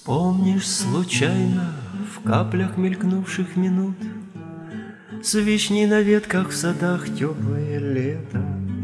Вспомнишь случайно в каплях мелькнувших минут с вишней на ветках в садах теплое лето,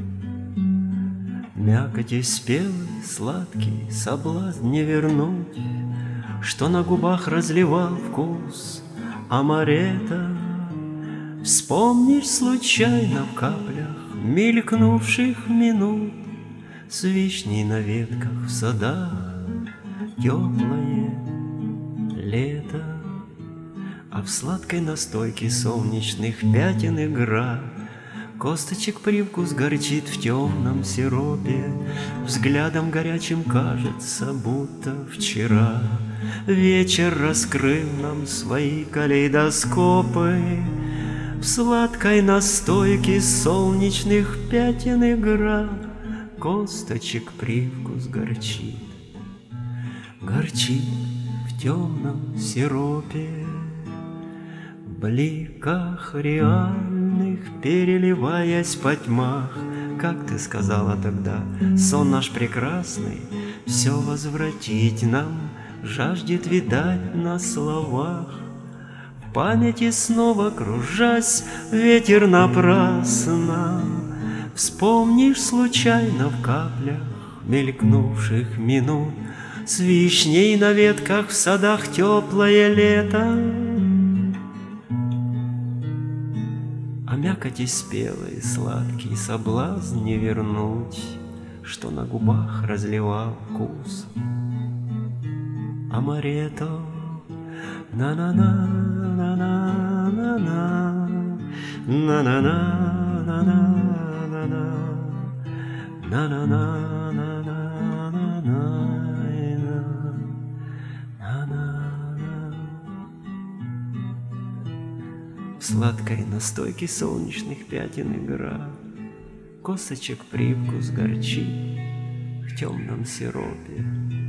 мякоти спелый, сладкий соблазн не вернуть, что на губах разливал вкус амарета. Вспомнишь случайно в каплях мелькнувших минут с вишней на ветках в садах теплое лето, а в сладкой настойке солнечных пятен игра. Косточек привкус горчит в темном сиропе, взглядом горячим кажется, будто вчера вечер раскрыл нам свои калейдоскопы. В сладкой настойке солнечных пятен игра. Косточек привкус горчит, горчит в темном сиропе. В бликах реальных, переливаясь по тьмах, как ты сказала тогда, сон наш прекрасный все возвратить нам жаждет, видать, на словах. В памяти снова кружась, ветер напрасно. Вспомнишь случайно в каплях мелькнувших минут с вишней на ветках в садах теплое лето, а мякоти спелый сладкий соблазн не вернуть, что на губах разливал вкус амарето. На-на-на, на-на-на-на, на-на-на-на-на. В сладкой настойке солнечных пятен игра. Косточек привкус горчит в темном сиропе.